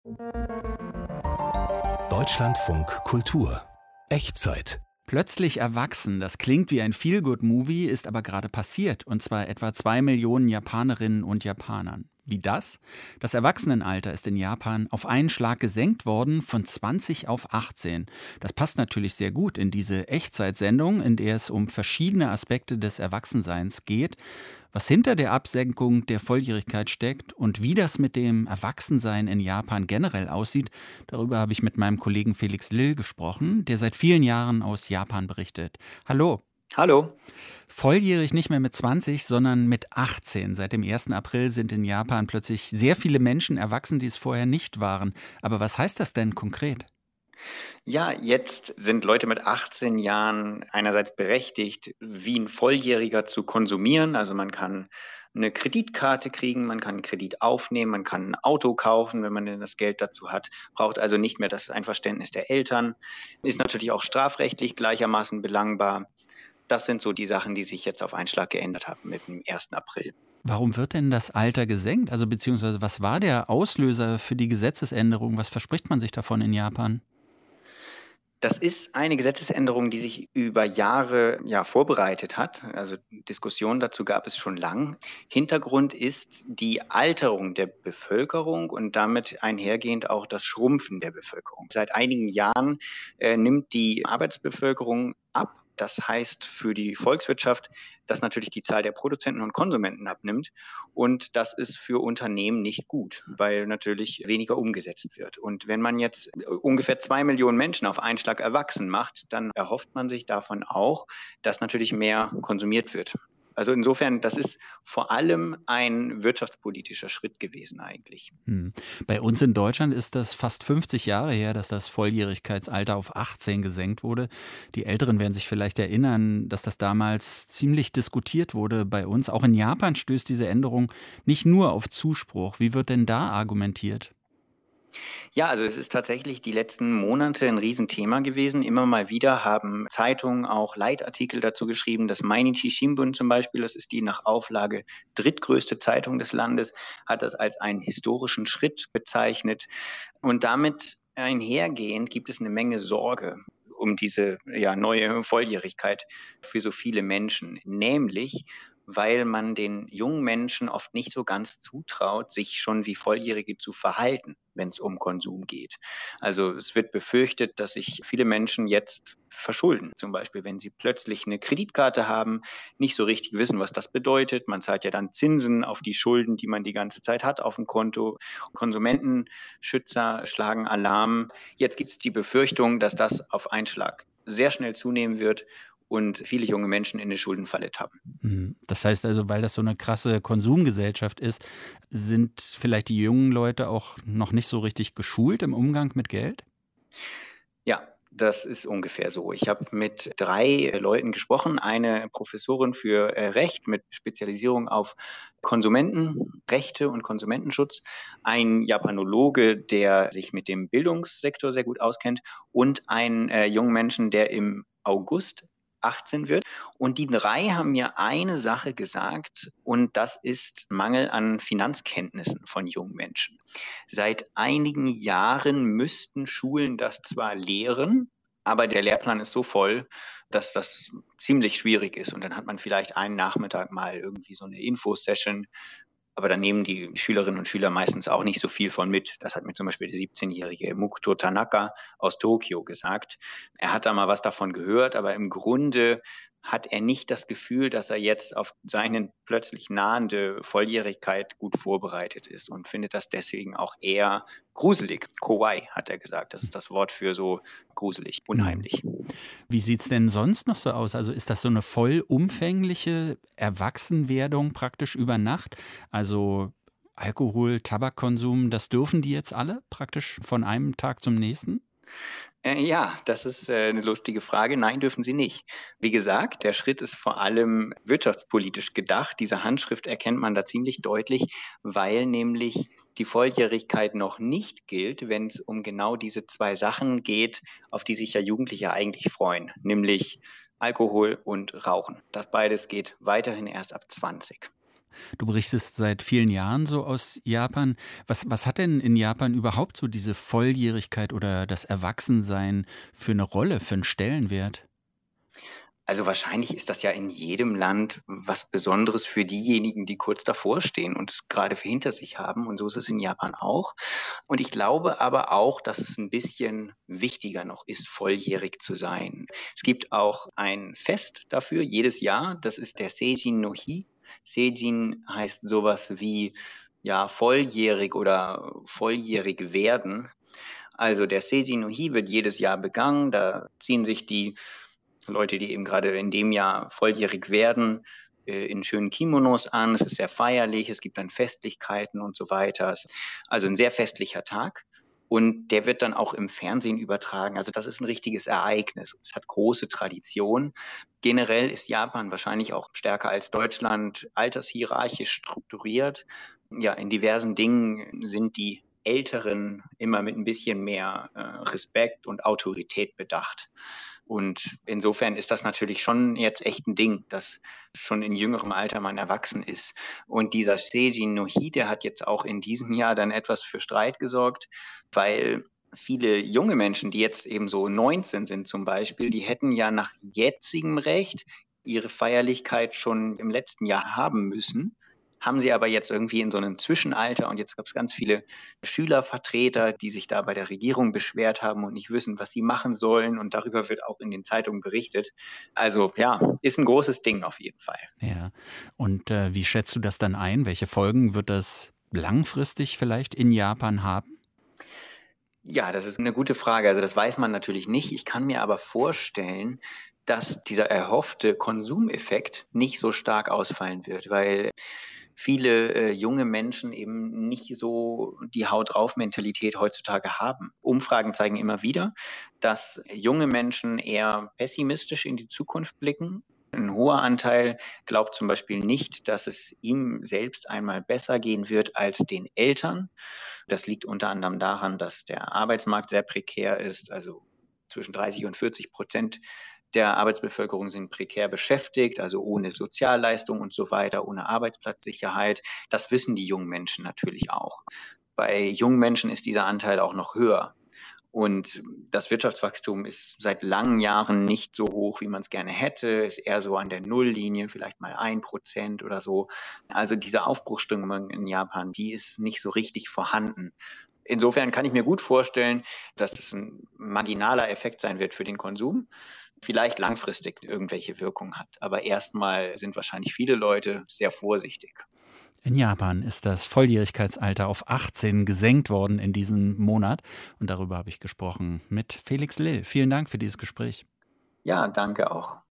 Deutschlandfunk Kultur. Echtzeit. Plötzlich erwachsen, das klingt wie ein Feel-Good-Movie, ist aber gerade passiert, und zwar etwa 2 Millionen Japanerinnen und Japanern. Wie das? Das Erwachsenenalter ist in Japan auf einen Schlag gesenkt worden von 20 auf 18. Das passt natürlich sehr gut in diese Echtzeitsendung, in der es um verschiedene Aspekte des Erwachsenseins geht, was hinter der Absenkung der Volljährigkeit steckt und wie das mit dem Erwachsensein in Japan generell aussieht. Darüber habe ich mit meinem Kollegen Felix Lill gesprochen, der seit vielen Jahren aus Japan berichtet. Hallo. Hallo. Volljährig nicht mehr mit 20, sondern mit 18. Seit dem 1. April sind in Japan plötzlich sehr viele Menschen erwachsen, die es vorher nicht waren. Aber was heißt das denn konkret? Ja, jetzt sind Leute mit 18 Jahren einerseits berechtigt, wie ein Volljähriger zu konsumieren. Also man kann eine Kreditkarte kriegen, man kann einen Kredit aufnehmen, man kann ein Auto kaufen, wenn man denn das Geld dazu hat, braucht also nicht mehr das Einverständnis der Eltern, ist natürlich auch strafrechtlich gleichermaßen belangbar. Das sind so die Sachen, die sich jetzt auf einen Schlag geändert haben mit dem 1. April. Warum wird denn das Alter gesenkt? Also beziehungsweise was war der Auslöser für die Gesetzesänderung? Was verspricht man sich davon in Japan? Das ist eine Gesetzesänderung, die sich über Jahre vorbereitet hat. Also Diskussionen dazu gab es schon lang. Hintergrund ist die Alterung der Bevölkerung und damit einhergehend auch das Schrumpfen der Bevölkerung. Seit einigen Jahren nimmt die Arbeitsbevölkerung ab. Das heißt für die Volkswirtschaft, dass natürlich die Zahl der Produzenten und Konsumenten abnimmt. Und das ist für Unternehmen nicht gut, weil natürlich weniger umgesetzt wird. Und wenn man jetzt ungefähr 2 Millionen Menschen auf einen Schlag erwachsen macht, dann erhofft man sich davon auch, dass natürlich mehr konsumiert wird. Also insofern, das ist vor allem ein wirtschaftspolitischer Schritt gewesen eigentlich. Bei uns in Deutschland ist das fast 50 Jahre her, dass das Volljährigkeitsalter auf 18 gesenkt wurde. Die Älteren werden sich vielleicht erinnern, dass das damals ziemlich diskutiert wurde bei uns. Auch in Japan stößt diese Änderung nicht nur auf Zuspruch. Wie wird denn da argumentiert? Ja, also es ist tatsächlich die letzten Monate ein Riesenthema gewesen. Immer mal wieder haben Zeitungen auch Leitartikel dazu geschrieben. Das Mainichi Shimbun zum Beispiel, das ist die nach Auflage drittgrößte Zeitung des Landes, hat das als einen historischen Schritt bezeichnet. Und damit einhergehend gibt es eine Menge Sorge um diese neue Volljährigkeit für so viele Menschen. Nämlich, weil man den jungen Menschen oft nicht so ganz zutraut, sich schon wie Volljährige zu verhalten, wenn es um Konsum geht. Also es wird befürchtet, dass sich viele Menschen jetzt verschulden. Zum Beispiel, wenn sie plötzlich eine Kreditkarte haben, nicht so richtig wissen, was das bedeutet. Man zahlt ja dann Zinsen auf die Schulden, die man die ganze Zeit hat auf dem Konto. Konsumentenschützer schlagen Alarm. Jetzt gibt es die Befürchtung, dass das auf einen Schlag sehr schnell zunehmen wird und viele junge Menschen in eine Schuldenfalle tappen. Das heißt also, weil das so eine krasse Konsumgesellschaft ist, sind vielleicht die jungen Leute auch noch nicht so richtig geschult im Umgang mit Geld? Ja, das ist ungefähr so. Ich habe mit 3 Leuten gesprochen, eine Professorin für Recht mit Spezialisierung auf Konsumentenrechte und Konsumentenschutz, ein Japanologe, der sich mit dem Bildungssektor sehr gut auskennt und einen jungen Menschen, der im August 18 wird. Und die 3 haben mir eine Sache gesagt, und das ist Mangel an Finanzkenntnissen von jungen Menschen. Seit einigen Jahren müssten Schulen das zwar lehren, aber der Lehrplan ist so voll, dass das ziemlich schwierig ist. Und dann hat man vielleicht einen Nachmittag mal irgendwie so eine Infosession, aber dann nehmen die Schülerinnen und Schüler meistens auch nicht so viel von mit. Das hat mir zum Beispiel der 17-jährige Mukuto Tanaka aus Tokio gesagt. Er hat da mal was davon gehört, aber im Grunde hat er nicht das Gefühl, dass er jetzt auf seine plötzlich nahende Volljährigkeit gut vorbereitet ist und findet das deswegen auch eher gruselig. Kawaii, hat er gesagt. Das ist das Wort für so gruselig, unheimlich. Wie sieht's denn sonst noch so aus? Also ist das so eine vollumfängliche Erwachsenwerdung praktisch über Nacht? Also Alkohol, Tabakkonsum, das dürfen die jetzt alle praktisch von einem Tag zum nächsten? Ja, das ist eine lustige Frage. Nein, dürfen sie nicht. Wie gesagt, der Schritt ist vor allem wirtschaftspolitisch gedacht. Diese Handschrift erkennt man da ziemlich deutlich, weil nämlich die Volljährigkeit noch nicht gilt, wenn es um genau diese 2 Sachen geht, auf die sich ja Jugendliche eigentlich freuen, nämlich Alkohol und Rauchen. Das beides geht weiterhin erst ab 20. Du berichtest seit vielen Jahren so aus Japan. Was hat denn in Japan überhaupt so diese Volljährigkeit oder das Erwachsensein für eine Rolle, für einen Stellenwert? Also wahrscheinlich ist das ja in jedem Land was Besonderes für diejenigen, die kurz davor stehen und es gerade hinter sich haben. Und so ist es in Japan auch. Und ich glaube aber auch, dass es ein bisschen wichtiger noch ist, volljährig zu sein. Es gibt auch ein Fest dafür jedes Jahr. Das ist der Seijin no Hi. Seijin heißt sowas wie ja, volljährig oder volljährig werden. Also der Seiji no Hi wird jedes Jahr begangen. Da ziehen sich die Leute, die eben gerade in dem Jahr volljährig werden, in schönen Kimonos an. Es ist sehr feierlich, es gibt dann Festlichkeiten und so weiter. Also ein sehr festlicher Tag. Und der wird dann auch im Fernsehen übertragen. Also das ist ein richtiges Ereignis. Es hat große Tradition. Generell ist Japan wahrscheinlich auch stärker als Deutschland altershierarchisch strukturiert. Ja, in diversen Dingen sind die Älteren immer mit ein bisschen mehr Respekt und Autorität bedacht. Und insofern ist das natürlich schon jetzt echt ein Ding, dass schon in jüngerem Alter man erwachsen ist. Und dieser Seiji no Hi, der hat jetzt auch in diesem Jahr dann etwas für Streit gesorgt, weil viele junge Menschen, die jetzt eben so 19 sind zum Beispiel, die hätten ja nach jetzigem Recht ihre Feierlichkeit schon im letzten Jahr haben müssen, haben sie aber jetzt irgendwie in so einem Zwischenalter und jetzt gab es ganz viele Schülervertreter, die sich da bei der Regierung beschwert haben und nicht wissen, was sie machen sollen und darüber wird auch in den Zeitungen berichtet. Also ja, ist ein großes Ding auf jeden Fall. Ja. Und wie schätzt du das dann ein? Welche Folgen wird das langfristig vielleicht in Japan haben? Ja, das ist eine gute Frage. Also das weiß man natürlich nicht. Ich kann mir aber vorstellen, dass dieser erhoffte Konsumeffekt nicht so stark ausfallen wird, weil viele junge Menschen eben nicht so die Haut drauf Mentalität heutzutage haben. Umfragen zeigen immer wieder, dass junge Menschen eher pessimistisch in die Zukunft blicken. Ein hoher Anteil glaubt zum Beispiel nicht, dass es ihm selbst einmal besser gehen wird als den Eltern. Das liegt unter anderem daran, dass der Arbeitsmarkt sehr prekär ist. Also zwischen 30 und 40% der Arbeitsbevölkerung sind prekär beschäftigt, also ohne Sozialleistung und so weiter, ohne Arbeitsplatzsicherheit. Das wissen die jungen Menschen natürlich auch. Bei jungen Menschen ist dieser Anteil auch noch höher. Und das Wirtschaftswachstum ist seit langen Jahren nicht so hoch, wie man es gerne hätte, ist eher so an der Nulllinie, vielleicht mal 1% oder so. Also diese Aufbruchsstimmung in Japan, die ist nicht so richtig vorhanden. Insofern kann ich mir gut vorstellen, dass das ein marginaler Effekt sein wird für den Konsum, vielleicht langfristig irgendwelche Wirkung hat. Aber erstmal sind wahrscheinlich viele Leute sehr vorsichtig. In Japan ist das Volljährigkeitsalter auf 18 gesenkt worden in diesem Monat. Und darüber habe ich gesprochen mit Felix Lill. Vielen Dank für dieses Gespräch. Ja, danke auch.